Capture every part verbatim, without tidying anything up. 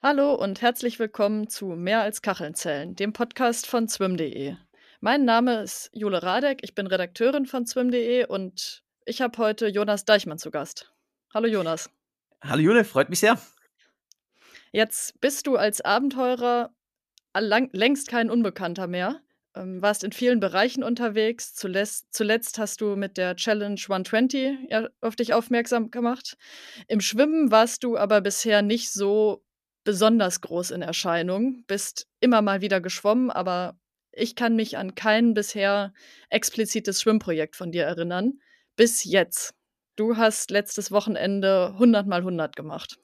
Hallo und herzlich willkommen zu Mehr als Kacheln zählen, dem Podcast von swim punkt de. Mein Name ist Jule Radek, ich bin Redakteurin von swim punkt de und ich habe heute Jonas Deichmann zu Gast. Hallo Jonas. Hallo Jule, freut mich sehr. Jetzt bist du als Abenteurer lang längst kein Unbekannter mehr, ähm, warst in vielen Bereichen unterwegs. Zuletzt zuletzt hast du mit der Challenge hundertzwanzig, ja, auf dich aufmerksam gemacht. Im Schwimmen warst du aber bisher nicht so besonders groß in Erscheinung, bist immer mal wieder geschwommen, aber ich kann mich an kein bisher explizites Schwimmprojekt von dir erinnern, bis jetzt. Du hast letztes Wochenende hundert mal hundert gemacht.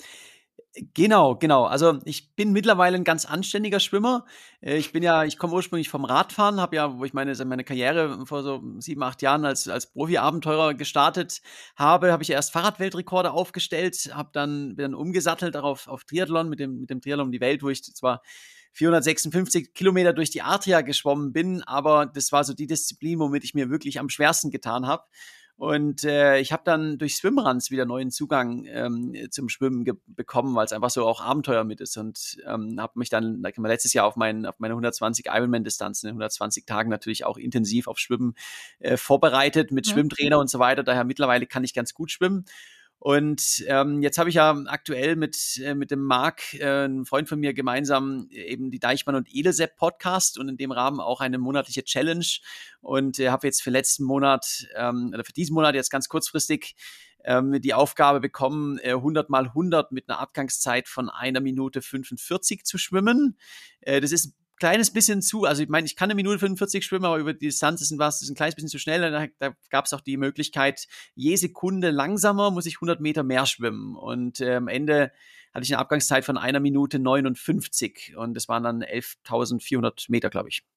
Genau, genau. Also, ich bin mittlerweile 'n ganz anständiger Schwimmer. Äh, ich bin ja ich komme ursprünglich vom Radfahren, habe ja, wo ich meine meine Karriere vor so sieben, acht Jahren als als Profi-Abenteurer gestartet habe, habe ich erst Fahrradweltrekorde aufgestellt, habe dann bin dann umgesattelt darauf auf Triathlon mit dem mit dem Triathlon um die Welt, wo ich zwar vierhundertsechsundfünfzig Kilometer durch die Adria geschwommen bin, aber das war so die Disziplin, womit ich mir wirklich am schwersten getan habe. Und äh, ich habe dann durch Swimruns wieder neuen Zugang ähm, zum Schwimmen ge- bekommen, weil es einfach so auch Abenteuer mit ist. Und ähm, habe mich dann da kann man letztes Jahr auf, mein, auf meine hundertzwanzig Ironman-Distanzen in hundertzwanzig Tagen natürlich auch intensiv auf Schwimmen äh, vorbereitet mit Mhm. Schwimmtrainer und so weiter. Daher mittlerweile kann ich ganz gut schwimmen. Und ähm, jetzt habe ich ja aktuell mit, äh, mit dem Marc, äh, einem Freund von mir, gemeinsam äh, eben die Deichmann und Elesepp Podcast und in dem Rahmen auch eine monatliche Challenge. Und äh, habe jetzt für letzten Monat, ähm, oder für diesen Monat jetzt ganz kurzfristig ähm, die Aufgabe bekommen, äh, hundert mal hundert mit einer Abgangszeit von einer Minute fünfundvierzig zu schwimmen. Äh, das ist ein kleines bisschen zu, also ich meine, ich kann eine Minute fünfundvierzig schwimmen, aber über die Distanz ist was, ist ein kleines bisschen zu schnell. Da, da gab es auch die Möglichkeit, je Sekunde langsamer muss ich hundert Meter mehr schwimmen. Und äh, am Ende hatte ich eine Abgangszeit von einer Minute neunundfünfzig und das waren dann elftausendvierhundert Meter, glaube ich.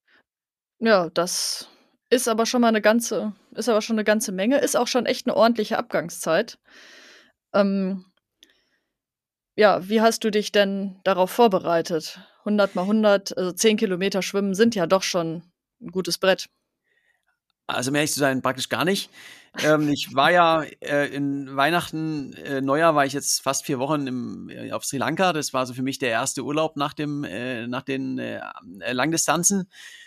Ja, das ist aber schon mal 'ne ganze ist aber schon 'ne ganze Menge, ist auch schon echt 'ne ordentliche Abgangszeit. Ähm, ja, wie hast du dich denn darauf vorbereitet? hundert mal hundert, also zehn Kilometer schwimmen sind ja doch schon 'n gutes Brett. Also, um ehrlich zu sein, praktisch gar nicht. Ähm, ich war ja äh, in Weihnachten, äh, Neujahr war ich jetzt fast vier Wochen im äh, auf Sri Lanka. Das war so für mich der erste Urlaub nach dem äh, nach den äh, äh, Langdistanzen.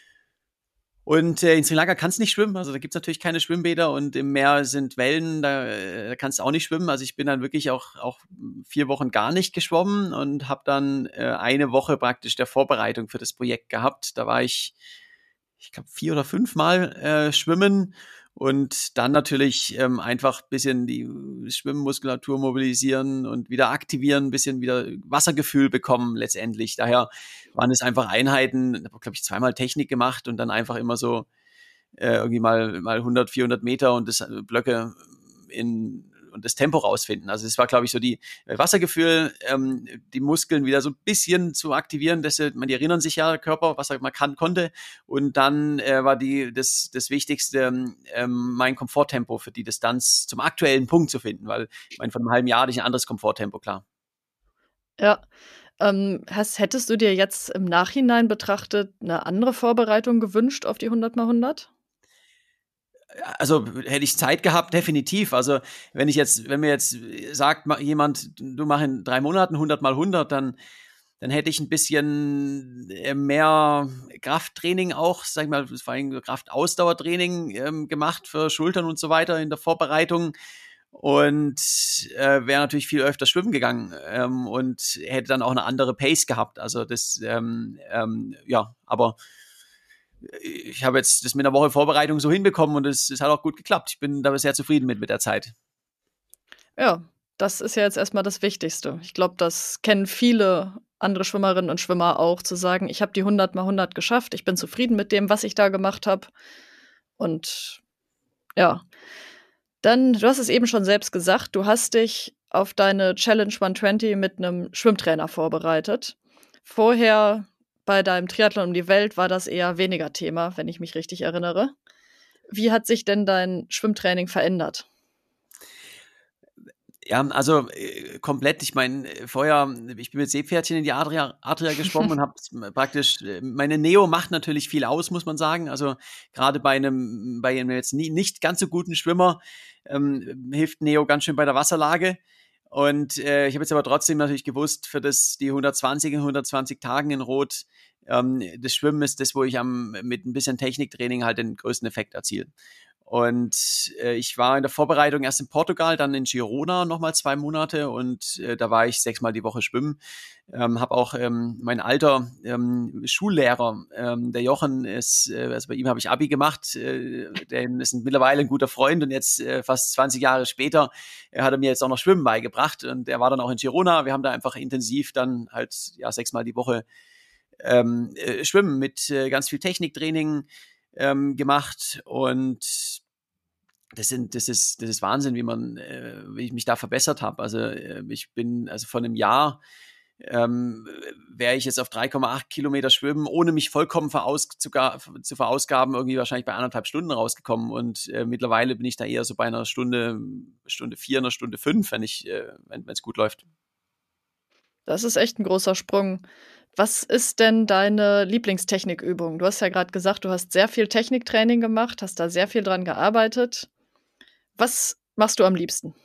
Und, äh, in Sri Lanka kannst nicht schwimmen, also da gibt's natürlich keine Schwimmbäder und im Meer sind Wellen, da, äh, da kannst du auch nicht schwimmen. Also, ich bin dann wirklich auch auch vier Wochen gar nicht geschwommen und habe dann, äh, eine Woche praktisch der Vorbereitung für das Projekt gehabt. Da war ich ich glaube, vier oder fünfmal äh, schwimmen und dann natürlich ähm, einfach bisschen die Schwimmmuskulatur mobilisieren und wieder aktivieren, ein bisschen wieder Wassergefühl bekommen letztendlich. Daher waren es einfach Einheiten, habe, glaube ich, zweimal Technik gemacht und dann einfach immer so äh, irgendwie mal, mal hundert, vierhundert Meter und das äh, Blöcke in und das Tempo rausfinden. Also es war, glaube ich, so die äh, Wassergefühl, ähm, die Muskeln wieder so ein bisschen zu aktivieren, dass sie, man, die erinnern sich ja, der Körper, was er mal kann, konnte. Und dann äh, war die das, das Wichtigste, ähm, mein Komforttempo für die Distanz zum aktuellen Punkt zu finden, weil ich meine, vor einem halben Jahr hatte ich ein anderes Komforttempo, klar. Ja, ähm, hast hättest du dir jetzt im Nachhinein betrachtet 'ne andere Vorbereitung gewünscht auf die hundert mal hundert? Also, hätte ich Zeit gehabt, definitiv. Also, wenn ich jetzt wenn mir jetzt sagt ma jemand: „Du mach in drei Monaten hundert mal hundert“, dann dann hätte ich ein bisschen, äh, mehr Krafttraining auch, sage ich mal, vor allem Kraftausdauertraining, ähm, gemacht für Schultern und so weiter in der Vorbereitung und, äh, wäre natürlich viel öfter schwimmen gegangen, ähm, und hätte dann auch eine andere Pace gehabt. Also, das, ähm, ähm, ja, aber ich habe jetzt das mit einer Woche Vorbereitung so hinbekommen und es es hat auch gut geklappt. Ich bin da sehr zufrieden mit mit der Zeit. Ja, das ist ja jetzt erst mal das Wichtigste. Ich glaube, das kennen viele andere Schwimmerinnen und Schwimmer auch, zu sagen: „Ich habe die hundert mal hundert geschafft. Ich bin zufrieden mit dem, was ich da gemacht habe.“ Und ja, dann du hast es eben schon selbst gesagt, du hast dich auf deine Challenge hundertzwanzig mit 'nem Schwimmtrainer vorbereitet. Vorher bei deinem Triathlon um die Welt war das eher weniger Thema, wenn ich mich richtig erinnere. Wie hat sich denn dein Schwimmtraining verändert? Ja, also, äh, komplett. Ich meine, äh, vorher ich bin mit Seepferdchen in die Adria Adria geschwommen und habe praktisch äh, meine Neo macht natürlich viel aus, muss man sagen. Also, gerade bei einem bei einem jetzt nie nicht ganz so guten Schwimmer, ähm, hilft Neo ganz schön bei der Wasserlage. Und äh, ich habe jetzt aber trotzdem natürlich gewusst, für das die hundertzwanzig in hundertzwanzig Tagen in Rot, ähm, das Schwimmen ist das, wo ich am mit ein bisschen Techniktraining halt den größten Effekt erziele. Und äh, ich war in der Vorbereitung erst in Portugal, dann in Girona nochmal zwei Monate und äh, da war ich sechsmal die Woche schwimmen. Ähm, habe auch ähm, mein alter ähm, Schullehrer, ähm, der Jochen ist, äh, also bei ihm habe ich Abi gemacht, äh, der ist mittlerweile ein guter Freund und jetzt äh, fast zwanzig Jahre später äh, hat er mir jetzt auch noch Schwimmen beigebracht und er war dann auch in Girona. Wir haben da einfach intensiv dann halt ja sechsmal die Woche ähm, äh, Schwimmen mit äh, ganz viel Techniktraining ähm, gemacht und das sind, das ist, das ist Wahnsinn, wie man, äh, wie ich mich da verbessert habe. Also äh, ich bin, also vor einem Jahr ähm, wäre ich jetzt auf drei Komma acht Kilometer schwimmen, ohne mich vollkommen veraus zu, zu verausgaben, irgendwie wahrscheinlich bei anderthalb Stunden rausgekommen. Und äh, mittlerweile bin ich da eher so bei einer Stunde, Stunde vier, einer Stunde fünf, wenn ich, äh, wenn es gut läuft. Das ist echt ein großer Sprung. Was ist denn deine Lieblingstechnikübung? Du hast ja gerade gesagt, du hast sehr viel Techniktraining gemacht, hast da sehr viel dran gearbeitet. Was machst du am liebsten?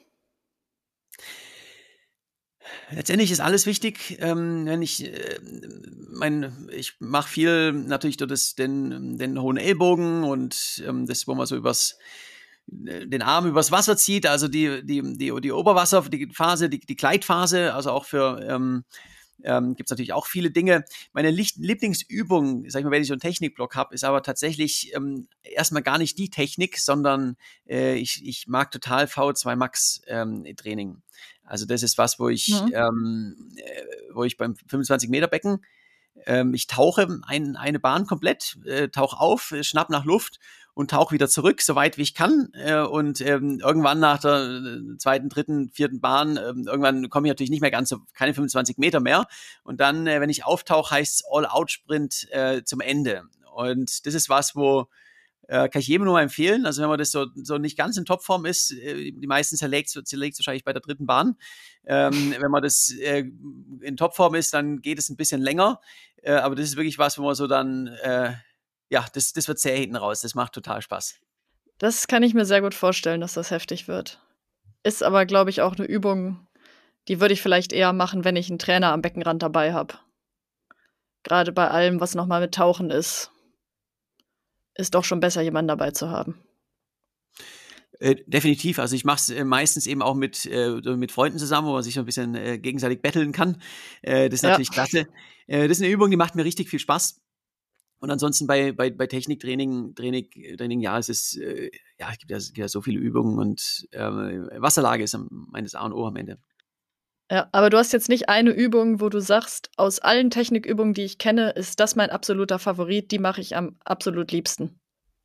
Letztendlich ist alles wichtig, ähm, wenn ich äh, mein, ich mache viel natürlich durch das, den, den hohen Ellbogen und ähm, das, wo man so übers den Arm übers Wasser zieht, also die, die, die, die Oberwasser, die Phase, die, die Gleitphase, also auch für ähm, ähm, gibt es natürlich auch viele Dinge. Meine Licht Lieblingsübung, sag ich mal, wenn ich so einen Technikblock habe, ist aber tatsächlich ähm, erstmal gar nicht die Technik, sondern äh, ich, ich mag total V zwei Max ähm, Training. Also das ist was, wo ich, Mhm. ähm, äh, wo ich beim fünfundzwanzig Meter Becken ähm, ich tauche ein, eine Bahn komplett, äh, tauche auf, äh, schnapp nach Luft und tauche wieder zurück, so weit wie ich kann. Äh, und ähm, irgendwann nach der äh, zweiten, dritten, vierten Bahn, äh, irgendwann komme ich natürlich nicht mehr ganz so, keine fünfundzwanzig Meter mehr. Und dann, äh, wenn ich auftauche, heißt es All-Out-Sprint äh, zum Ende. Und das ist was, wo äh, kann ich jedem nur mal empfehlen. Also wenn man das so, so nicht ganz in Topform ist, äh, die meisten zerlegt zerlegt wahrscheinlich bei der dritten Bahn. Ähm, wenn man das äh, in Topform ist, dann geht es ein bisschen länger. Äh, aber das ist wirklich was, wo man so dann, äh, ja, das, das wird zäh hinten raus. Das macht total Spaß. Das kann ich mir sehr gut vorstellen, dass das heftig wird. Ist aber, glaube ich, auch eine Übung, die würde ich vielleicht eher machen, wenn ich einen Trainer am Beckenrand dabei habe. Gerade bei allem, was noch mal mit Tauchen ist, ist doch schon besser, jemanden dabei zu haben. Äh, definitiv. Also ich mache es äh, meistens eben auch mit, äh, mit Freunden zusammen, wo man sich so ein bisschen äh, gegenseitig betteln kann. Äh, das ist Ja. natürlich klasse. Äh, das ist eine Übung, die macht mir richtig viel Spaß. Und ansonsten bei, bei, bei Techniktraining, Training, Training, ja, es ist, äh, ja, es gibt ja, es gibt ja so viele Übungen und äh, Wasserlage ist am, meines A und O am Ende. Ja, aber du hast jetzt nicht eine Übung, wo du sagst: „Aus allen Technikübungen, die ich kenne, ist das mein absoluter Favorit, die mache ich am absolut liebsten.“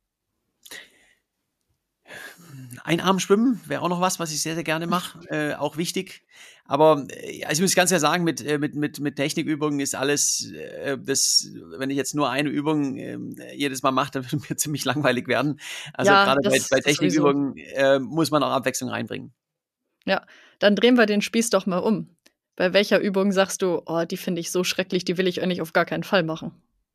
Einarmschwimmen wäre auch noch was, was ich sehr, sehr gerne mache, äh, auch wichtig. Aber äh, also ich muss ganz klar sagen, mit, äh, mit, mit, mit Technikübungen ist alles, äh, das, wenn ich jetzt nur eine Übung äh, jedes Mal mache, dann würde mir ziemlich langweilig werden. Also Ja, gerade bei, das bei das sowieso. Technikübungen äh, muss man auch Abwechslung reinbringen. Ja, dann drehen wir den Spieß doch mal um. Bei welcher Übung sagst du: „Oh, die finde ich so schrecklich, die will ich eigentlich auf gar keinen Fall machen?“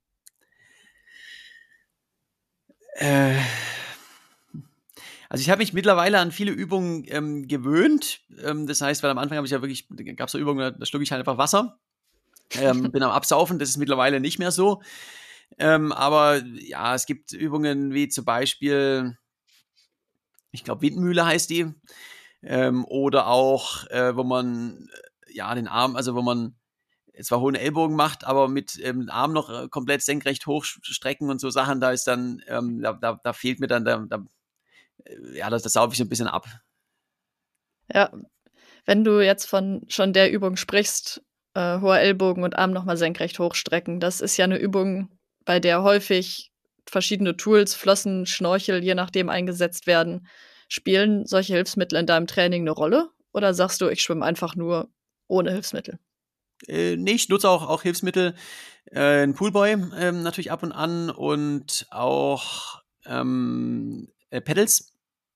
Äh, Also ich habe mich mittlerweile an viele Übungen ähm, gewöhnt. Ähm, das heißt, weil am Anfang habe ich ja wirklich, gab es so Übungen, da, da schlucke ich halt einfach Wasser. Ähm, bin am Absaufen, das ist mittlerweile nicht mehr so. Ähm, aber ja, es gibt Übungen wie zum Beispiel, ich glaube, Windmühle heißt die. Ähm, oder auch, äh, wo man äh, ja den Arm, also wo man zwar hohen Ellbogen macht, aber mit ähm, den Arm noch äh, komplett senkrecht hochstrecken und so Sachen, da ist dann, ähm, da, da, da fehlt mir dann, da, da, äh, ja, das, das saufe ich so ein bisschen ab. Ja, wenn du jetzt von schon der Übung sprichst, äh, hoher Ellbogen und Arm noch mal senkrecht hochstrecken, das ist ja 'ne Übung, bei der häufig verschiedene Tools, Flossen, Schnorchel, je nachdem eingesetzt werden. Spielen solche Hilfsmittel in deinem Training 'ne Rolle oder sagst du: „Ich schwimme einfach nur ohne Hilfsmittel?“ Äh, ne, ich nutze auch auch Hilfsmittel, äh, 'n Poolboy, ähm, natürlich ab und an und auch, ähm, äh, Paddles.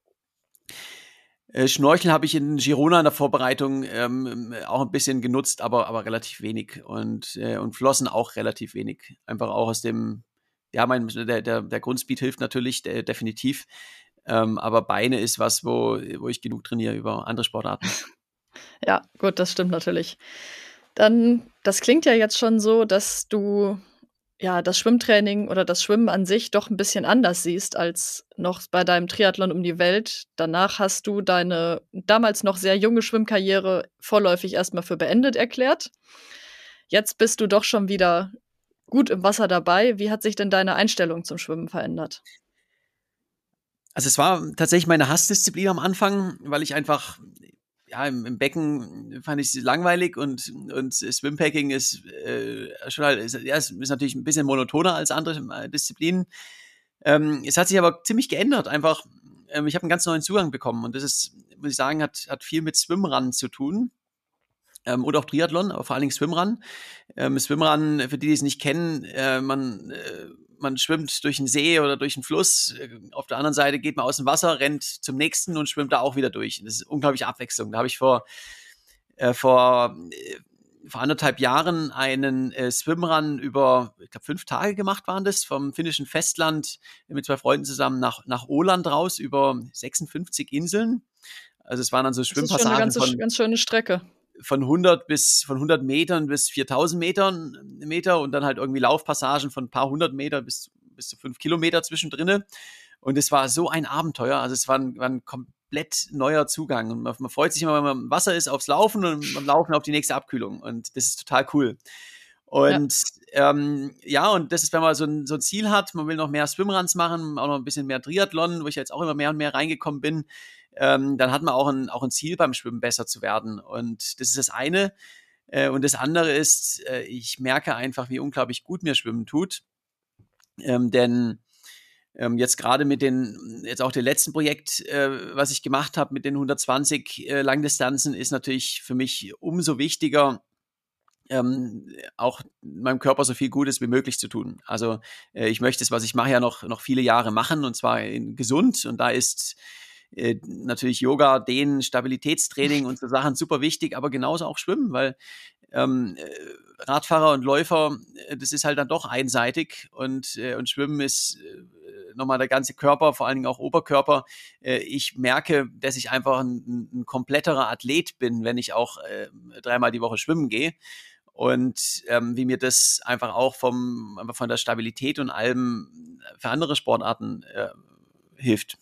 Äh, Schnorcheln habe ich in Girona in der Vorbereitung, ähm, auch ein bisschen genutzt, aber aber relativ wenig und äh, und Flossen auch relativ wenig. Einfach auch aus dem ja, mein der der der Grundspeed hilft natürlich, de definitiv, ähm, aber Beine ist was, wo wo ich genug trainiere über andere Sportarten. Ja, gut, das stimmt natürlich. Dann das klingt ja jetzt schon so, dass du, ja, das Schwimmtraining oder das Schwimmen an sich doch 'n bisschen anders siehst als noch bei deinem Triathlon um die Welt. Danach hast du deine damals noch sehr junge Schwimmkarriere vorläufig erst mal für beendet erklärt. Jetzt bist du doch schon wieder gut im Wasser dabei. Wie hat sich denn deine Einstellung zum Schwimmen verändert? Also, es war tatsächlich meine Hassdisziplin am Anfang, weil ich einfach ja, im im Becken fand ich's langweilig und und Swimpacking ist, äh, schon halt ist ja, ist ist natürlich 'n bisschen monotoner als andere, äh, Disziplinen. Ähm, es hat sich aber ziemlich geändert einfach. Ähm, ich habe 'n ganz neuen Zugang bekommen und das ist, muss ich sagen, hat hat viel mit Swimrun zu tun, ähm, und auch Triathlon, aber vor allen Dingen Swimrun. Ähm, Swimrun, für die, die es nicht kennen, äh, man äh, man schwimmt durch 'n See oder durch 'n Fluss. Äh, auf der anderen Seite geht man aus'm Wasser, rennt zum nächsten und schwimmt da auch wieder durch. Das ist unglaubliche Abwechslung. Da habe ich vor äh, vor äh, vor anderthalb Jahren einen, äh, Swimrun über, ich glaube, fünf Tage gemacht waren das, vom finnischen Festland mit zwei Freunden zusammen nach nach Åland raus über sechsundfünfzig Inseln. Also, es waren dann so Das ist schon 'ne Schwimmpassagen ganze sch von ganz schöne Strecke. von hundert bis von hundert Metern bis viertausend Metern Meter und dann halt irgendwie Laufpassagen von 'n paar hundert Meter bis bis zu fünf Kilometer zwischendrinne. Und es war so ein Abenteuer. Also, es war 'n war 'n komplett neuer Zugang. Und man man freut sich immer, wenn man im Wasser ist, aufs Laufen und beim Laufen auf die nächste Abkühlung. Und das ist total cool. Ja. Und, ähm, ja, und das ist, wenn man so 'n so 'n Ziel hat, man will noch mehr Swimruns machen, auch noch 'n bisschen mehr Triathlon, wo ich jetzt auch immer mehr und mehr reingekommen bin, ähm, dann hat man auch 'n auch 'n Ziel beim Schwimmen, besser zu werden. Und das ist das eine. Äh, und das andere ist, äh, ich merke einfach, wie unglaublich gut mir Schwimmen tut. Ähm, denn, ähm, jetzt grade mit den jetzt auch dem letzten Projekt, äh, was ich gemacht habe mit den hundertzwanzig, äh, Langdistanzen, ist natürlich für mich umso wichtiger, ähm, auch meinem Körper so viel Gutes wie möglich zu tun. Also, äh, ich möchte das, was ich mache, ja noch noch viele Jahre machen und zwar in gesund. Und da ist, äh, natürlich Yoga, Dehnen, Stabilitätstraining und so Sachen super wichtig, aber genauso auch Schwimmen, weil, ähm, äh, Radfahrer und Läufer, äh, das ist halt dann doch einseitig und äh, und Schwimmen ist, äh, noch mal der ganze Körper, vor allen Dingen auch Oberkörper. Äh, ich merke, dass ich einfach 'n 'n 'n kompletterer Athlet bin, wenn ich auch, äh, dreimal die Woche schwimmen gehe. Und, ähm, wie mir das einfach auch vom einfach von der Stabilität und allem für andere Sportarten, äh, hilft.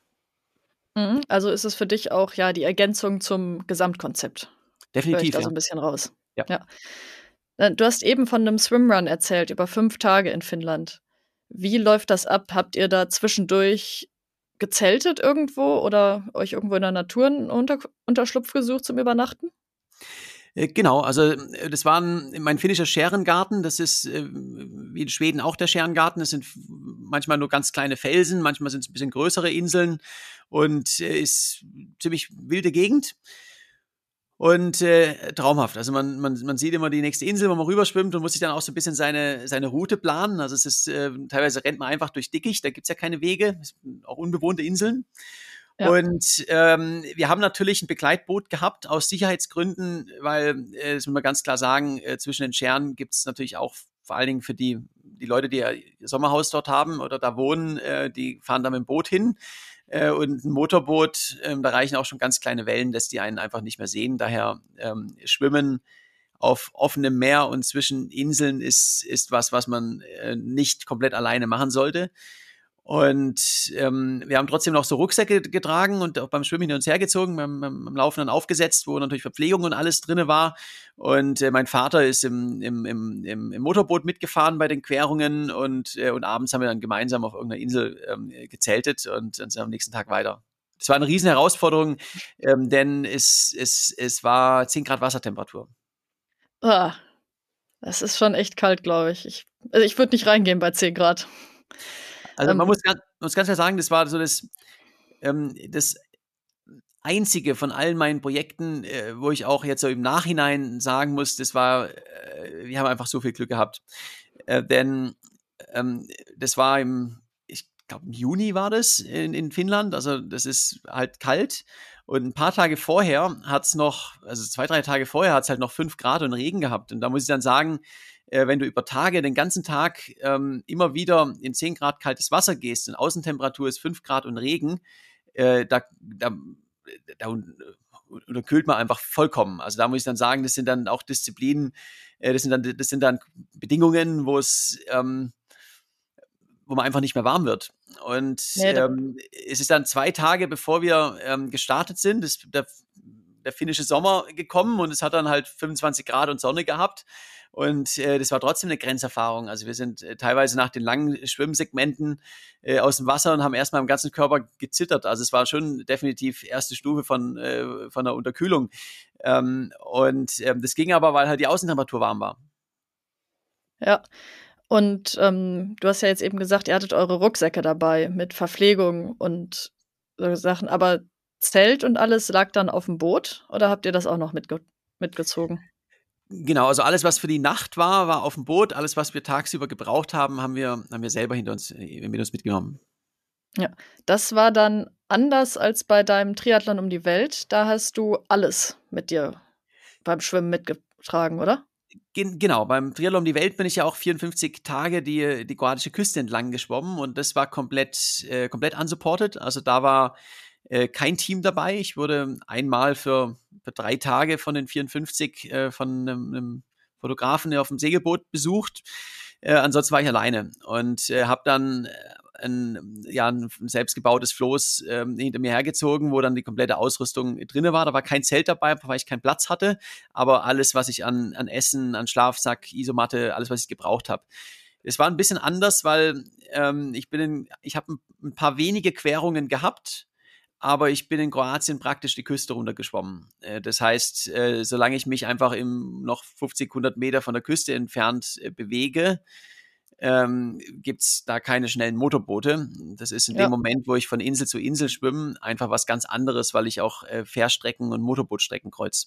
Mhm. Also, ist es für dich auch, ja, die Ergänzung zum Gesamtkonzept? Höre ich Definitiv, da ja. so 'n bisschen raus. Ja. Ja. Äh, du hast eben von 'nem Swimrun erzählt über fünf Tage in Finnland. Wie läuft das ab? Habt ihr da zwischendurch gezeltet irgendwo oder euch irgendwo in der Natur 'n Unterk Unterschlupf gesucht zum Übernachten? Äh, genau, also, äh, das war 'n mein finnischer Schärengarten. Das ist, äh, wie in Schweden auch der Schärengarten. Das sind f manchmal nur ganz kleine Felsen, manchmal sind's 'n bisschen größere Inseln und, äh, ist ziemlich wilde Gegend. Und, äh, traumhaft. Also, man man man sieht immer die nächste Insel, wo man rüberschwimmt und muss sich dann auch so 'n bisschen seine seine Route planen. Also, es ist, äh teilweise rennt man einfach durch Dickicht, da gibt's ja keine Wege, es auch unbewohnte Inseln. Ja. Und, ähm, wir haben natürlich 'n Begleitboot gehabt aus Sicherheitsgründen, weil, äh, das muss man ganz klar sagen, äh, zwischen den Schären gibt's natürlich auch vor allen Dingen für die die Leute, die ja ihr Sommerhaus dort haben oder da wohnen, äh, die fahren da mit'm Boot hin. Äh, und 'n Motorboot, ähm, da reichen auch schon ganz kleine Wellen, dass die einen einfach nicht mehr sehen. Daher, ähm, Schwimmen auf offenem Meer und zwischen Inseln ist ist was, was man, äh, nicht komplett alleine machen sollte. Und, ähm, wir haben trotzdem noch so Rucksäcke getragen und auch beim Schwimmen hin und hergezogen, beim beim beim Laufen dann aufgesetzt, wo natürlich Verpflegung und alles drinne war. Und, äh, mein Vater ist im im im im im Motorboot mitgefahren bei den Querungen und äh, und abends haben wir dann gemeinsam auf irgend 'ner Insel, ähm, gezeltet und dann sind wir am nächsten Tag weiter. Das war 'ne Riesenherausforderung, ähm, denn es es es war zehn Grad Wassertemperatur. Das ist schon echt kalt, glaube ich. Ich also, ich würde nicht reingehen bei zehn Grad. Also, man Ähm muss gan muss ganz klar sagen, das war so das ähm, das Einzige von allen meinen Projekten, äh, wo ich auch jetzt so im Nachhinein sagen muss, das war äh, wir haben einfach so viel Glück gehabt. Äh, denn, ähm, das war im ich glaube, im Juni war das in in Finnland. Also, das ist halt kalt. Und 'n paar Tage vorher hat's noch also, zwei, drei Tage vorher hat's halt noch fünf Grad und Regen gehabt. Und da muss ich dann sagen, äh, wenn du über Tage den ganzen Tag, ähm, immer wieder in zehn Grad kaltes Wasser gehst und Außentemperatur ist fünf Grad und Regen, äh, da da da unterkühlt man einfach vollkommen. Also da muss ich dann sagen, das sind dann auch Disziplinen, äh, das sind dann, das sind dann Bedingungen, wo es, ähm, wo man einfach nicht mehr warm wird. Und Ne, da ähm, es ist dann zwei Tage, bevor wir ähm, gestartet sind, ist der, der finnische Sommer gekommen und es hat dann halt fünfundzwanzig Grad und Sonne gehabt. Und äh, das war trotzdem eine Grenzerfahrung. Also wir sind äh, teilweise nach den langen Schwimmsegmenten äh, aus dem Wasser und haben erstmal im ganzen Körper gezittert. Also es war schon definitiv erste Stufe von, äh, von der Unterkühlung. Ähm, und ähm, das ging aber, weil halt die Außentemperatur warm war. ja. Und, ähm, du hast ja jetzt eben gesagt, ihr hattet eure Rucksäcke dabei mit Verpflegung und so Sachen, aber Zelt und alles lag dann auf'm Boot oder habt ihr das auch noch mitge mitgezogen? Genau, also alles, was für die Nacht war, war auf dem Boot. Alles, was wir tagsüber gebraucht haben, haben wir haben wir selber hinter uns äh, mit uns mitgenommen. Ja. Das war dann anders als bei deinem Triathlon um die Welt. Da hast du alles mit dir beim Schwimmen mitgetragen, oder? Gen genau, beim Triathlon um die Welt bin ich ja auch vierundfünfzig Tage die die kroatische Küste entlang geschwommen und das war komplett äh, komplett unsupported. Also, da war, äh, kein Team dabei. Ich wurde einmal für für drei Tage von den vierundfünfzig äh, von 'nem 'nem Fotografen auf dem Segelboot besucht. Äh, ansonsten war ich alleine und, äh, habe dann, äh, ein ja, 'n selbstgebautes Floß, ähm, hinter mir hergezogen, wo dann die komplette Ausrüstung drinne war. Da war kein Zelt dabei, weil ich keinen Platz hatte, aber alles, was ich an an Essen, an Schlafsack, Isomatte, alles, was ich gebraucht habe. Es war ein bisschen anders, weil, ähm, ich bin in ich habe 'n 'n paar wenige Querungen gehabt, aber ich bin in Kroatien praktisch die Küste runtergeschwommen. Äh, das heißt, äh, solange ich mich einfach im noch fünfzig, hundert Meter von der Küste entfernt, äh, bewege, ähm, gibt's da keine schnellen Motorboote. Das ist in dem Ja. Moment, wo ich von Insel zu Insel schwimme, einfach was ganz anderes, weil ich auch, äh, Fährstrecken und Motorbootstrecken kreuze.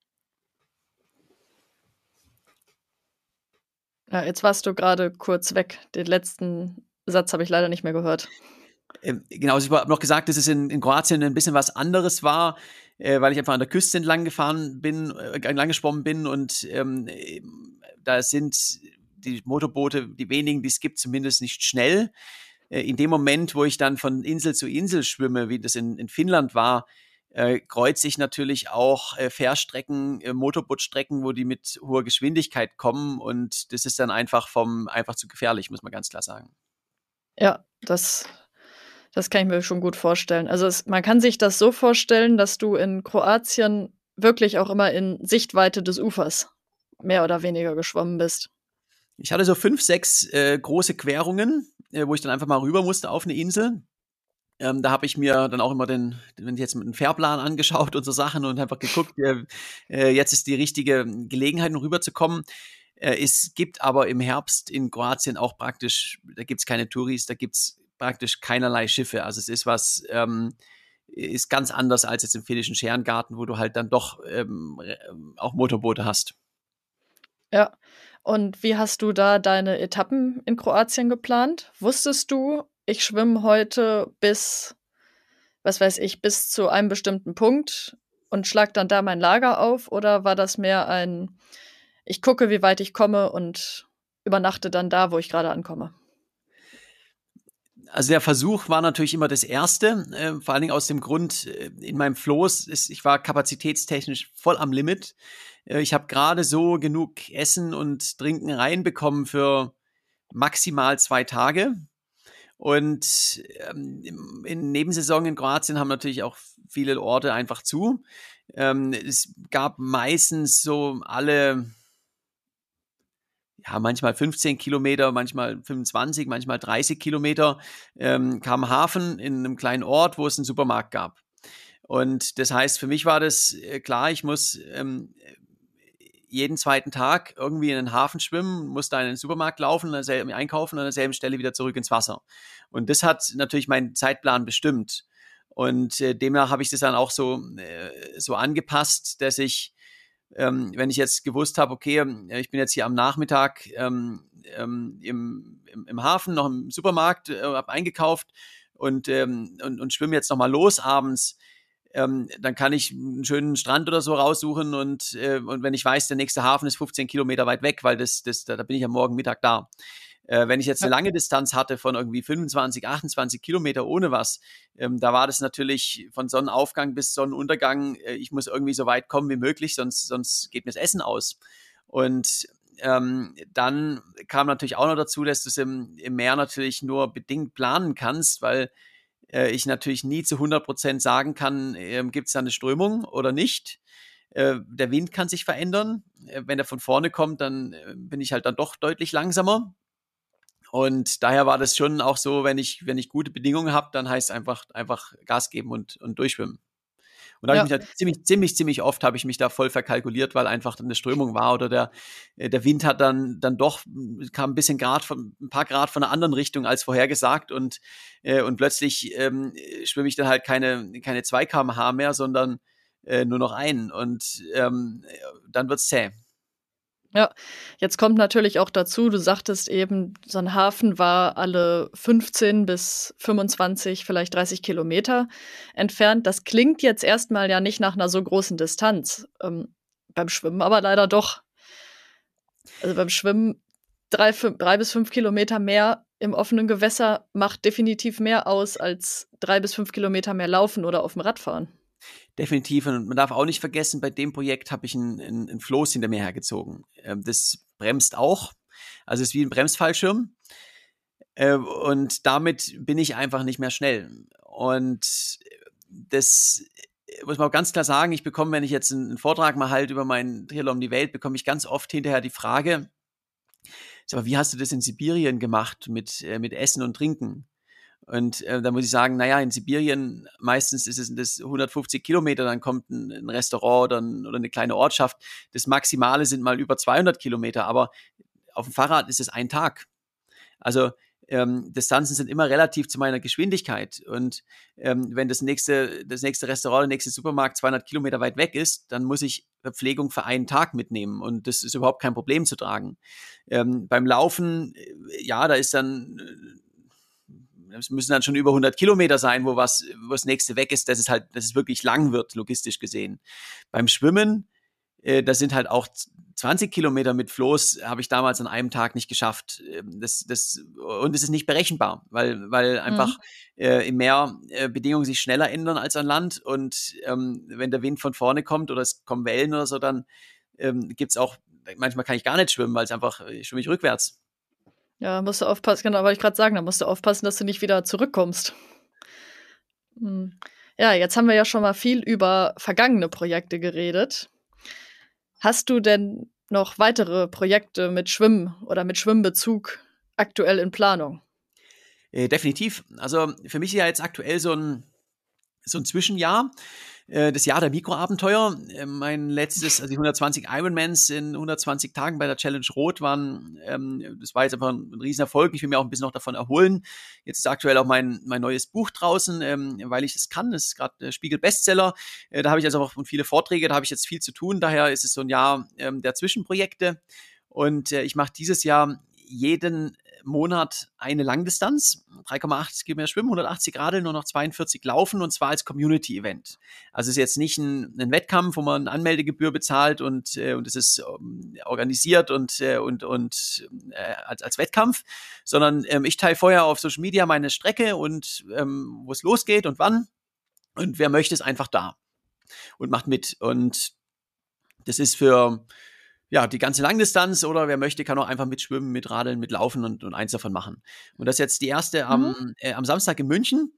Ja, jetzt warst du grade kurz weg. Den letzten Satz habe ich leider nicht mehr gehört. Ähm, genau, also ich habe noch gesagt, dass es in in Kroatien ein bisschen was anderes war, äh, weil ich einfach an der Küste entlang gefahren bin äh, entlang geschwommen bin und, ähm, ähm, da sind die Motorboote, die wenigen, die es gibt, zumindest nicht schnell. Äh, in dem Moment, wo ich dann von Insel zu Insel schwimme, wie das in in Finnland war, äh, kreuze ich natürlich auch, äh, Fährstrecken, äh, Motorbootstrecken, wo die mit hoher Geschwindigkeit kommen und das ist dann einfach vom einfach zu gefährlich, muss man ganz klar sagen. Ja, das das kann ich mir schon gut vorstellen. Also, es man kann sich das so vorstellen, dass du in Kroatien wirklich auch immer in Sichtweite des Ufers mehr oder weniger geschwommen bist. Ich hatte so fünf, sechs äh, große Querungen, äh, wo ich dann einfach mal rüber musste auf eine Insel. Ähm, da habe ich mir dann auch immer den wenn ich jetzt mit 'n Fährplan angeschaut und so Sachen und einfach geguckt, äh, äh, jetzt ist die richtige Gelegenheit, um rüberzukommen. Äh, es gibt aber im Herbst in Kroatien auch praktisch da gibt's keine Touris, da gibt's praktisch keinerlei Schiffe. Also, es ist was ähm, ist ganz anders als jetzt im finnischen Scherengarten, wo du halt dann doch, ähm, re auch Motorboote hast. Ja. Und wie hast du da deine Etappen in Kroatien geplant? Wusstest du: „Ich schwimme heute bis, was weiß ich, bis zu einem bestimmten Punkt und schlage dann da mein Lager auf“, oder war das mehr ein: „Ich gucke, wie weit ich komme und übernachte dann da, wo ich grade ankomme“? Also, der Versuch war natürlich immer das Erste, äh, vor allen Dingen aus dem Grund, äh, in meinem Floß ist ich war kapazitätstechnisch voll am Limit. Äh, ich habe grade so genug Essen und Trinken reinbekommen für maximal zwei Tage. Und, ähm, im in Nebensaison in Kroatien haben natürlich auch viele Orte einfach zu. Ähm, es gab meistens so alle ja, manchmal fünfzehn Kilometer, manchmal fünfundzwanzig, manchmal dreißig Kilometer, ähm, kam 'n Hafen in 'nem kleinen Ort, wo es 'n Supermarkt gab. Und das heißt, für mich war das, äh, klar, ich muss, ähm, jeden zweiten Tag irgendwie in den Hafen schwimmen, muss da in den Supermarkt laufen, an derselben einkaufen, an derselben Stelle wieder zurück ins Wasser. Und das hat natürlich meinen Zeitplan bestimmt. Und, äh, demnach habe ich das dann auch so äh, so angepasst, dass ich ähm, wenn ich jetzt gewusst habe, okay, ähm, ich bin jetzt hier am Nachmittag ähm, ähm, im, im, im Hafen, noch im Supermarkt, äh, habe eingekauft und, ähm, und, und schwimme jetzt nochmal los abends, ähm, dann kann ich einen schönen Strand oder so raussuchen und, äh, und wenn ich weiß, der nächste Hafen ist fünfzehn Kilometer weit weg, weil das, das, da, da bin ich am Morgen Mittag da. Äh, wenn ich jetzt Ja. eine lange Distanz hatte von irgendwie fünfundzwanzig, achtundzwanzig Kilometer ohne was, ähm, da war das natürlich von Sonnenaufgang bis Sonnenuntergang, äh, ich muss irgendwie so weit kommen wie möglich, sonst, sonst geht mir das Essen aus. Und ähm, dann kam natürlich auch noch dazu, dass du es im, im Meer natürlich nur bedingt planen kannst, weil äh, ich natürlich nie zu hundert Prozent sagen kann, äh, gibt es da eine Strömung oder nicht. Äh, der Wind kann sich verändern. Äh, wenn er von vorne kommt, dann äh, bin ich halt dann doch deutlich langsamer. Und daher war das schon auch so, wenn ich, wenn ich gute Bedingungen habe, dann heißt es einfach, einfach Gas geben und, und durchschwimmen. Und da habe ich mich Ja. da ziemlich, ziemlich, ziemlich oft habe ich mich da voll verkalkuliert, weil einfach dann eine Strömung war oder der, äh, der Wind hat dann, dann doch, kam ein bisschen Grad von, ein paar Grad von einer anderen Richtung als vorhergesagt und, äh, und plötzlich ähm, schwimme ich dann halt keine, keine zwei Kilometer pro Stunde mehr, sondern äh, nur noch einen und ähm, dann wird's zäh. Ja, jetzt kommt natürlich auch dazu, du sagtest eben, so 'n Hafen war alle fünfzehn bis fünfundzwanzig, vielleicht dreißig Kilometer entfernt. Das klingt jetzt erst mal ja nicht nach 'ner so großen Distanz, ähm, beim Schwimmen aber leider doch. Also, beim Schwimmen drei fün drei bis fünf Kilometer mehr im offenen Gewässer macht definitiv mehr aus als drei bis fünf Kilometer mehr laufen oder auf'm Rad fahren. Definitiv. Und man darf auch nicht vergessen, bei dem Projekt habe ich ein 'n 'n Floß hinter mir hergezogen. Ähm, das bremst auch. Also, es ist wie ein Bremsfallschirm. Äh, und damit bin ich einfach nicht mehr schnell. Und das muss man auch ganz klar sagen, ich bekomme, wenn ich jetzt einen 'n Vortrag mal halte über meinen Triathlon um die Welt, bekomme ich ganz oft hinterher die Frage: „Sag mal, wie hast du das in Sibirien gemacht mit äh, mit Essen und Trinken?“ Und, äh, da muss ich sagen, na ja, in Sibirien meistens ist es das hundertfünfzig Kilometer, dann kommt ein 'n Restaurant oder 'n oder 'ne kleine Ortschaft. Das Maximale sind mal über zweihundert Kilometer, aber auf dem Fahrrad ist es ein Tag. Also, ähm, Distanzen sind immer relativ zu meiner Geschwindigkeit und, ähm, wenn das nächste das nächste Restaurant, der nächste Supermarkt zweihundert Kilometer weit weg ist, dann muss ich Verpflegung für einen Tag mitnehmen und das ist überhaupt kein Problem zu tragen. Ähm, beim Laufen, äh, ja, da ist dann äh, es müssen dann schon über hundert Kilometer sein, wo was, wo das nächste weg ist, dass es halt, dass es wirklich lang wird, logistisch gesehen. Beim Schwimmen, äh, das sind halt auch zwanzig Kilometer mit Floß, habe ich damals an einem Tag nicht geschafft. Ähm, Das, das, und es ist nicht berechenbar, weil, weil einfach Mhm. äh, im Meer äh, Bedingungen sich schneller ändern als an Land. Und ähm, wenn der Wind von vorne kommt oder es kommen Wellen oder so, dann ähm, gibt es auch, manchmal kann ich gar nicht schwimmen, weil es einfach, ich schwimme ich rückwärts. Ja, musst du aufpassen, genau, wollte ich grad sagen, da musst du aufpassen, dass du nicht wieder zurückkommst. Mhm. Ja, jetzt haben wir ja schon mal viel über vergangene Projekte geredet. Hast du denn noch weitere Projekte mit Schwimmen oder mit Schwimmbezug aktuell in Planung? Äh, definitiv. Also für mich ist ja jetzt aktuell so ein so ein Zwischenjahr, äh, das Jahr der Mikroabenteuer. Äh, mein letztes, also die hundertzwanzig Ironmans in hundertzwanzig Tagen bei der Challenge Rot waren, ähm, das war jetzt einfach ein, ein Riesenerfolg. Ich will mir auch ein bisschen noch davon erholen. Jetzt ist aktuell auch mein, mein neues Buch draußen, ähm, weil ich es kann. Das ist gerade der Spiegel Bestseller. Äh, da habe ich also auch viele Vorträge, da habe ich jetzt viel zu tun. Daher ist es so ein Jahr ähm, der Zwischenprojekte. Und äh, ich mache dieses Jahr jeden Monat eine Langdistanz, drei Komma acht Kilometer schwimmen, hundertachtzig Radl, nur noch zweiundvierzig laufen und zwar als Community-Event. Also es ist jetzt nicht ein, ein Wettkampf, wo man eine Anmeldegebühr bezahlt und, äh, und es ist ähm, organisiert und, äh, und, und äh, als, als Wettkampf, sondern ähm, ich teile vorher auf Social Media meine Strecke und ähm, wo es losgeht und wann und wer möchte, ist einfach da und macht mit. Und das ist für ja, die ganze Langdistanz oder wer möchte, kann auch einfach mitschwimmen, mitradeln, mitlaufen und, und eins davon machen. Und das ist jetzt die erste Mhm. am, äh, am Samstag in München.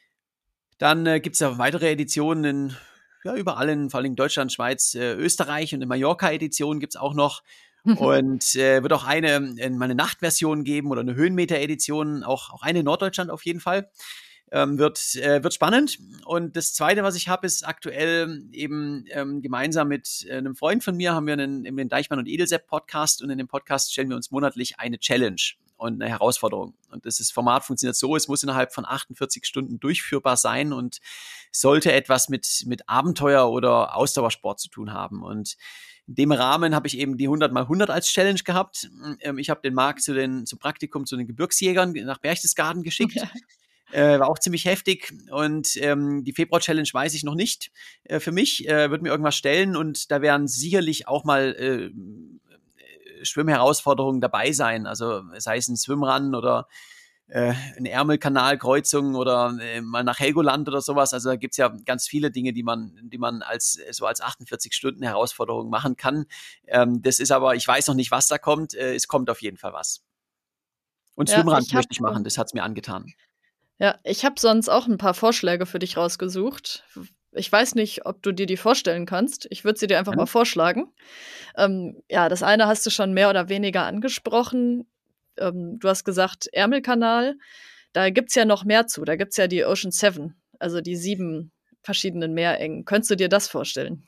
Dann äh, gibt es ja weitere Editionen in, ja, überall in, vor allem in Deutschland, Schweiz, äh, Österreich und eine Mallorca-Edition gibt es auch noch. Und äh, wird auch eine, äh, mal eine Nachtversion geben oder eine Höhenmeter-Edition, auch, auch eine in Norddeutschland auf jeden Fall. Ähm, wird, äh, wird spannend. Und das Zweite, was ich habe, ist aktuell eben ähm, gemeinsam mit äh, einem Freund von mir haben wir einen, den Deichmann und Edelsepp Podcast und in dem Podcast stellen wir uns monatlich eine Challenge und eine Herausforderung. Und das ist, Format funktioniert so, es muss innerhalb von achtundvierzig Stunden durchführbar sein und sollte etwas mit, mit Abenteuer oder Ausdauersport zu tun haben. Und in dem Rahmen habe ich eben die hundert mal hundert als Challenge gehabt. Ähm, ich habe den Marc zu den, zum Praktikum zu den Gebirgsjägern nach Berchtesgaden geschickt. Ja. Äh, war auch ziemlich heftig und ähm, die Februar-Challenge weiß ich noch nicht. Äh, für mich äh, wird mir irgendwas stellen und da werden sicherlich auch mal äh, Schwimmherausforderungen dabei sein. Also sei es ein Swimrun oder äh, eine Ärmelkanalkreuzung oder äh, mal nach Helgoland oder sowas. Also da gibt's ja ganz viele Dinge, die man, die man als so als achtundvierzig Stunden Herausforderung machen kann. Ähm, das ist aber, ich weiß noch nicht, was da kommt. Äh, es kommt auf jeden Fall was. Und Ja, Swimrun ich habe möchte ich machen, das hat's mir angetan. ja, ich habe sonst auch ein paar Vorschläge für dich rausgesucht. Ich weiß nicht, ob du dir die vorstellen kannst. Ich würde sie dir einfach Ja? mal vorschlagen. Ähm, ja, das eine hast du schon mehr oder weniger angesprochen. Ähm, du hast gesagt, Ärmelkanal. Da gibt's ja noch mehr zu. Da gibt's ja die Ocean Seven, also die sieben verschiedenen Meerengen. Könntest du dir das vorstellen?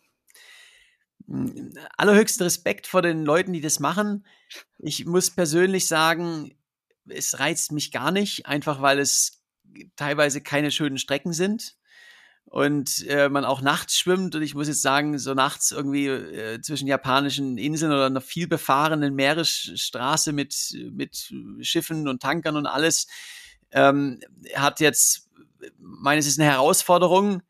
Hm, allerhöchsten Respekt vor den Leuten, die das machen. Ich muss persönlich sagen, es reizt mich gar nicht, einfach weil es teilweise keine schönen Strecken sind und äh, man auch nachts schwimmt. Und ich muss jetzt sagen, so nachts irgendwie äh, zwischen japanischen Inseln oder einer viel befahrenen Meeresstraße mit, mit Schiffen und Tankern und alles, ähm, hat jetzt, meines ist eine Herausforderung,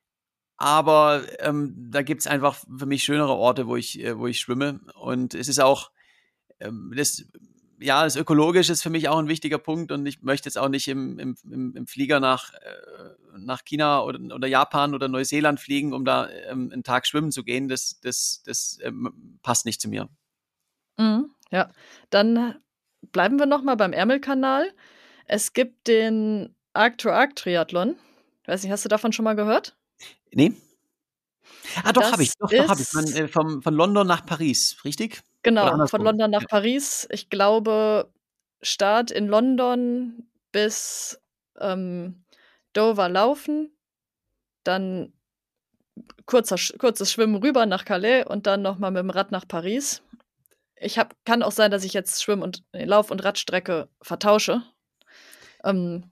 aber ähm, da gibt's einfach für mich schönere Orte, wo ich, äh, wo ich schwimme. Und es ist auch, ähm, das, ja, das Ökologische ist für mich auch ein wichtiger Punkt und ich möchte jetzt auch nicht im, im, im, im Flieger nach, äh, nach China oder, oder Japan oder Neuseeland fliegen, um da ähm, einen Tag schwimmen zu gehen. Das, das, das ähm, passt nicht zu mir. Mhm, ja. Dann bleiben wir noch mal beim Ärmelkanal. Es gibt den Arc-to-Arc-Triathlon. Weiß nicht, hast du davon schon mal gehört? Nee? Ah, doch, habe ich. Das Doch, doch, habe ich. Man, ist äh, vom, von London nach Paris, richtig? Oder genau, von andersrum? London nach Ja. Paris. Ich glaube, Start in London bis, ähm, Dover laufen, dann kurzer Sch kurzes Schwimmen rüber nach Calais und dann noch mal mit dem Rad nach Paris. Ich habe kann auch sein, dass ich jetzt Schwimm und ne, Lauf und Radstrecke vertausche. Ähm,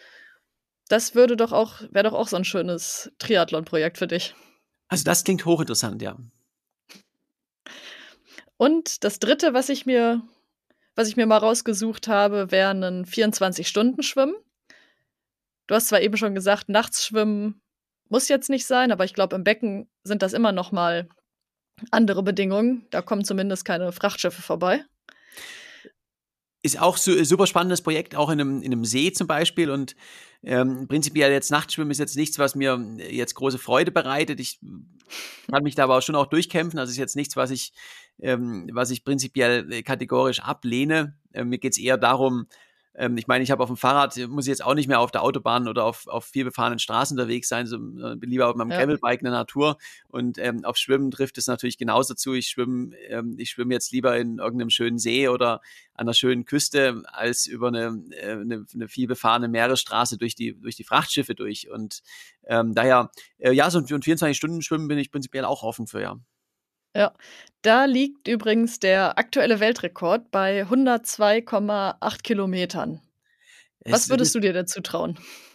das würde doch auch wäre doch auch so 'n schönes Triathlon-Projekt für dich. Also das klingt hochinteressant, ja. Und das Dritte, was ich mir was ich mir mal rausgesucht habe, wäre 'nen vierundzwanzig-Stunden-Schwimmen. Du hast zwar eben schon gesagt, nachts schwimmen muss jetzt nicht sein, aber ich glaube, im Becken sind das immer noch mal andere Bedingungen. Da kommen zumindest keine Frachtschiffe vorbei. Ist auch su super spannendes Projekt, auch in einem in 'nem See zum Beispiel und, ähm, prinzipiell jetzt Nachtschwimmen ist jetzt nichts, was mir äh, jetzt große Freude bereitet. Ich kann mich da aber auch schon auch durchkämpfen. Also, ist jetzt nichts, was ich ähm, was ich prinzipiell, äh, kategorisch ablehne. Äh, mir geht's eher darum ähm, ich meine, ich habe auf dem Fahrrad äh, muss ich jetzt auch nicht mehr auf der Autobahn oder auf auf vielbefahrenen Straßen unterwegs sein, so, äh, bin lieber auf meinem Ja, Gravelbike in der Natur und, ähm, auf Schwimmen trifft es natürlich genauso zu. Ich schwimme ähm, ich schwimme jetzt lieber in irgendeinem schönen See oder an einer schönen Küste als über eine, äh, 'ne 'ne vielbefahrene Meeresstraße durch die durch die Frachtschiffe durch. Und, ähm, daher, äh, ja, so 'n vierundzwanzig Stunden Schwimmen bin ich prinzipiell auch offen für, ja. ja. Da liegt übrigens der aktuelle Weltrekord bei hundertzwei Komma acht Kilometern. Es Was würdest das du dir denn zutrauen?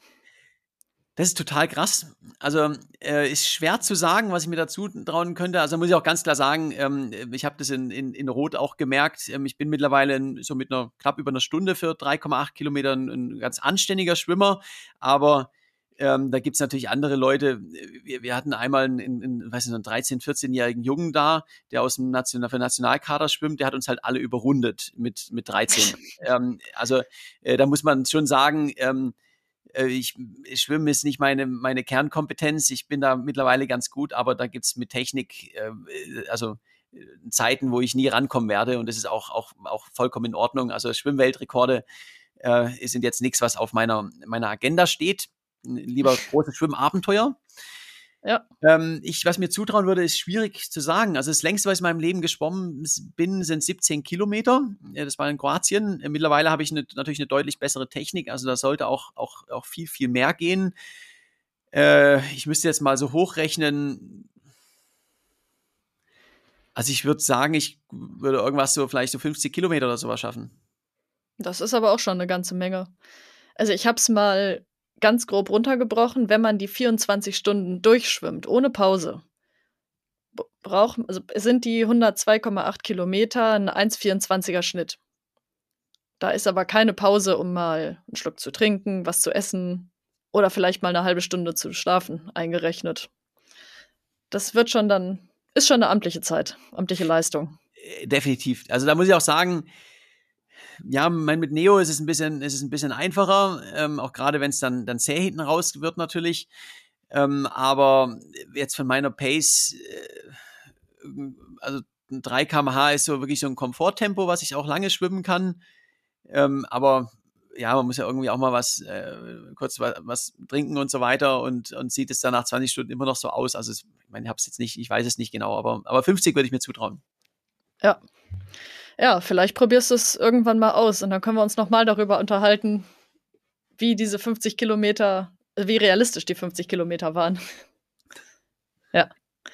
das ist total krass. Also, äh, ist schwer zu sagen, was ich mir dazu trauen könnte. Also, muss ich auch ganz klar sagen, ähm, ich habe das in in in Rot auch gemerkt. Ähm, ich bin mittlerweile in so mit 'ner knapp über 'ner Stunde für drei Komma acht Kilometer 'n 'n ganz anständiger Schwimmer. Aber, ähm, da gibt's natürlich andere Leute. Wir wir hatten einmal 'n 'n 'n weiß nicht, so 'n dreizehn vierzehn-jährigen Jungen da, der aus'm National für den Nationalkader schwimmt. Der hat uns halt alle überrundet mit mit dreizehn. Ähm, also, äh, da muss man schon sagen, ähm äh, ich Schwimmen ist nicht meine meine Kernkompetenz. Ich bin da mittlerweile ganz gut, aber da gibt's mit Technik, äh, also, äh, Zeiten, wo ich nie rankommen werde und das ist auch auch auch vollkommen in Ordnung. Also, Schwimmweltrekorde, äh, sind jetzt nichts, was auf meiner meiner Agenda steht. Lieber großes Schwimmabenteuer. Ja, Ähm, ich was mir zutrauen würde, ist schwierig zu sagen. Also, das Längste, was ich in meinem Leben geschwommen s bin, sind siebzehn Kilometer. Äh, das war in Kroatien. Äh, mittlerweile habe ich 'ne natürlich eine deutlich bessere Technik, also, da sollte auch auch auch viel, viel mehr gehen. Äh, ich müsste jetzt mal so hochrechnen. Also, ich würde sagen, ich würde irgendwas so vielleicht so fünfzig Kilometer oder so was schaffen. das ist aber auch schon 'ne ganze Menge. Also, ich habe es mal ganz grob runtergebrochen, wenn man die vierundzwanzig Stunden durchschwimmt, ohne Pause, b braucht also, sind die hundertzwei Komma acht Kilometer 'n eins Komma vierundzwanziger Schnitt. Da ist aber keine Pause, um mal 'n Schluck zu trinken, was zu essen oder vielleicht mal 'ne halbe Stunde zu schlafen eingerechnet. Das wird schon dann ist schon 'ne amtliche Zeit, amtliche Leistung. Äh, definitiv. Also, da muss ich auch sagen, ja, mein mit Neo ist es ein bisschen ist es ein bisschen einfacher, ähm, auch grade wenn's dann dann zäh hinten raus wird natürlich. Ähm, aber jetzt von meiner Pace, äh, also drei Kilometer pro Stunde ist so wirklich so 'n Komforttempo, was ich auch lange schwimmen kann. Ähm, aber ja, man muss ja irgendwie auch mal was äh, kurz wa was trinken und so weiter und und sieht es dann nach zwanzig Stunden immer noch so aus. Also, es ich meine, ich habe es jetzt nicht ich weiß es nicht genau, aber aber fünfzig würde ich mir zutrauen. Ja. Ja, vielleicht probierst du's irgendwann mal aus und dann können wir uns noch mal darüber unterhalten, wie diese fünfzig Kilometer wie realistisch die fünfzig Kilometer waren. Ja.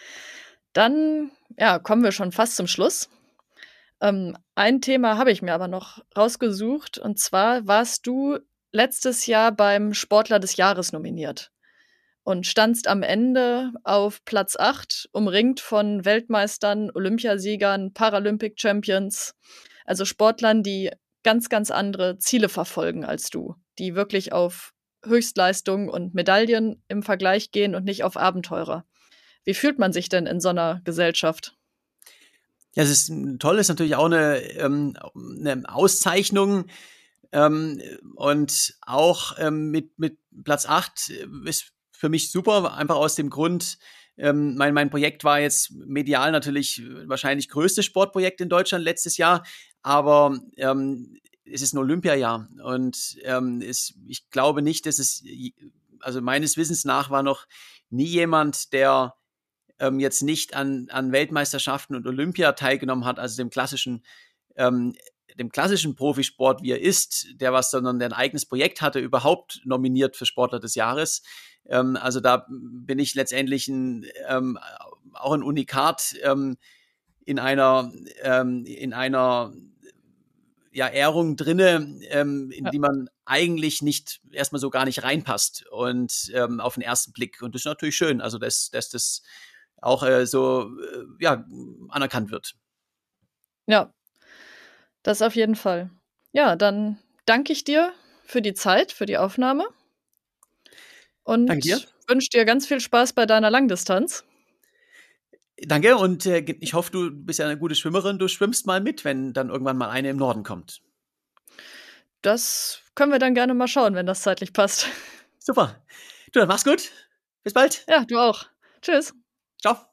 Dann, ja, kommen wir schon fast zum Schluss. Ähm, ein Thema habe ich mir aber noch rausgesucht, und zwar warst du letztes Jahr beim Sportler des Jahres nominiert und standst am Ende auf Platz acht, umringt von Weltmeistern, Olympiasiegern, Paralympic Champions, also Sportlern, die ganz, ganz andere Ziele verfolgen als du, die wirklich auf Höchstleistung und Medaillen im Vergleich gehen und nicht auf Abenteurer. Wie fühlt man sich denn in so 'ner Gesellschaft? Ja, es ist 'n toll ist natürlich auch 'ne ähm, 'ne Auszeichnung, ähm, und auch, ähm, mit mit Platz acht ist für mich super, einfach aus dem Grund, ähm, mein mein Projekt war jetzt medial natürlich wahrscheinlich größtes Sportprojekt in Deutschland letztes Jahr, aber, ähm, es ist 'n Olympiajahr und, ähm, es ich glaube nicht, dass es j also meines Wissens nach war noch nie jemand, der, ähm, jetzt nicht an an Weltmeisterschaften und Olympia teilgenommen hat, also dem klassischen ähm, dem klassischen Profisport, wie er ist, der was sondern der 'n eigenes Projekt hatte, überhaupt nominiert für Sportler des Jahres. Ähm, also da bin ich letztendlich 'n ähm, auch 'n Unikat, ähm, in einer ähm, in einer, ja, Ehrung drinne, ähm, in Ja. die man eigentlich nicht erst mal so gar nicht reinpasst und, ähm, auf 'n ersten Blick. Und das ist natürlich schön, also dass dass das auch, äh, so, äh, ja, anerkannt wird. Ja. Das auf jeden Fall. Ja, dann danke ich dir für die Zeit, für die Aufnahme Danke dir. und wünsche dir ganz viel Spaß bei deiner Langdistanz. Danke und, äh, g ich hoffe, du bist ja 'ne gute Schwimmerin. Du schwimmst mal mit, wenn dann irgendwann mal eine im Norden kommt. Das können wir dann gerne mal schauen, wenn das zeitlich passt. Super. Du, dann mach's gut. Bis bald. Ja, du auch. Tschüss. Tschau.